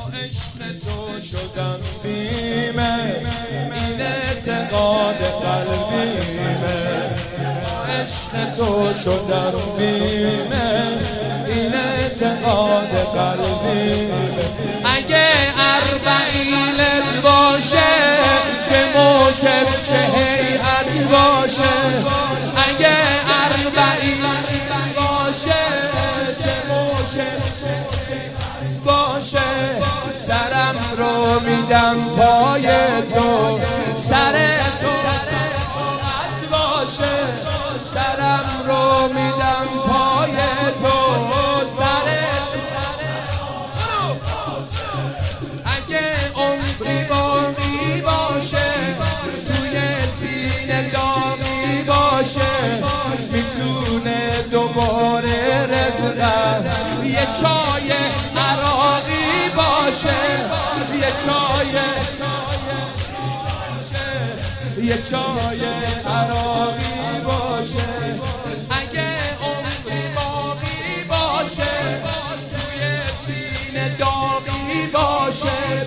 عشق تو شدم بیمه، این اعتقاد قلبیمه. عشق تو شدم بیمه، این اعتقاد قلبیمه. اگه اربعینت باشه چه موکب چه هیئت باشه، اگه اربعینت باشه چه موکب باشه، سرم رو میدم پای تو، سر تو ساعت باشه، سرم رو میدم پای تو، سر اگه عمری باقی باشه توی سینه داغی باشه، میتونه دوباره رزقم یه چای عراقی باشه، یه چای عراقی باشه. اگه عمری باقی باشه توی سینه داغی باشه،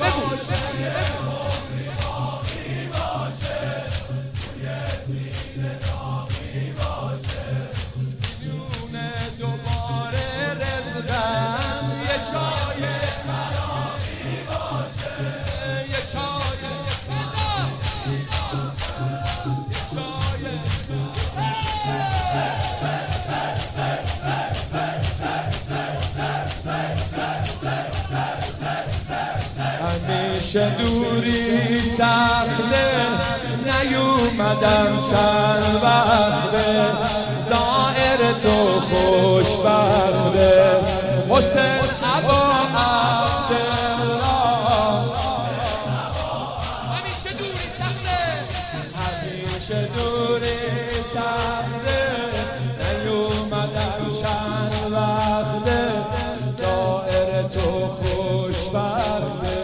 میتونه دوباره رزقم یه چای عراقی باشه، یه چای همیشه دوری سخته، نیومدم چند وقته، زائر تو خوشبخته، حسین ابا عبدالله. همیشه دوری سخته، همیشه دوری سخته، نیومدم چند وقته، زائر تو خوشبخته.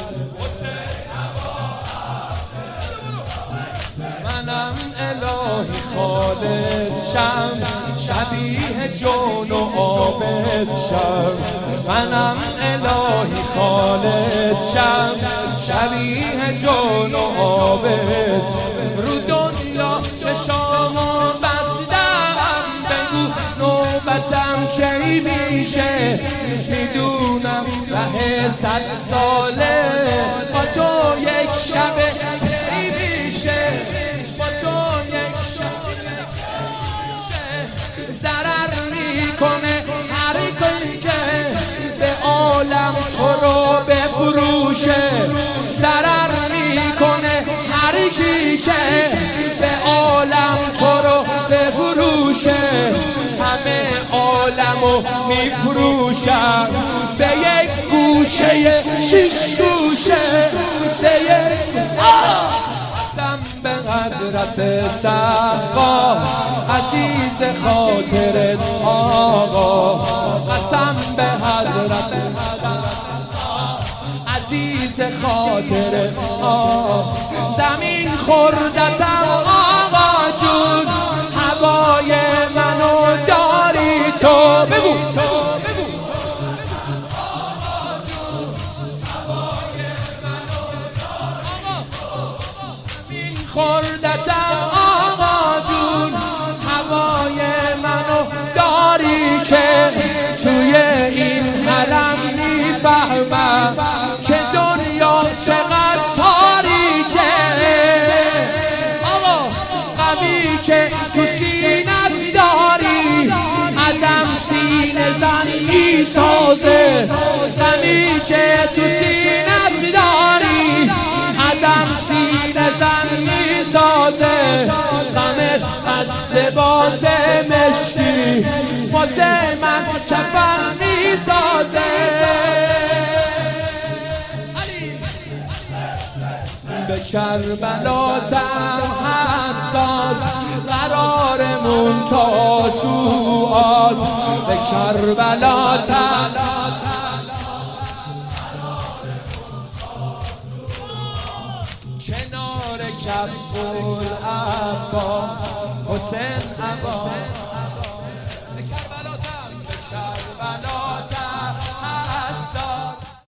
منم الهی خالص شم، شبیه جون و عابد شم، منم الهی خالص شم، شبیه جون و عابد. رو دنیا چشامو بستم، بگو نوبتم کی میشه، میدونم ره 100 ساله با تو یک شب کی میشه، با تو یک شب ضرر میکنه هر کی که به عالم تو رو بفروشه، ضرر میکنه هر کی که به عالم تو رو بفروشه. همه عالمو میفروشم به یک گوشه 6 گوشه، به یک قسم به حضرت سقا عزیز خاطرت آقا، قسم به حضرت عزیز خاطرت آقا. زمین خوردتم آقا جون، هوای منو داری تو، بگو خوردتم آقا جون، هوای منو داری که توی این حرم میفهمم که دنیا چقدر تاریکه. آقا غمی که تو سینت داری عدم سینه زن میسازه، غمی که تو سینت داری عدم سینه زن میسازه، غمت از لباس مشکی واسه من کفن میسازه. به کربلاتم حساس قرارمون تا سوآز، به کربلاتم کنار کبول عباس، حسین عباس.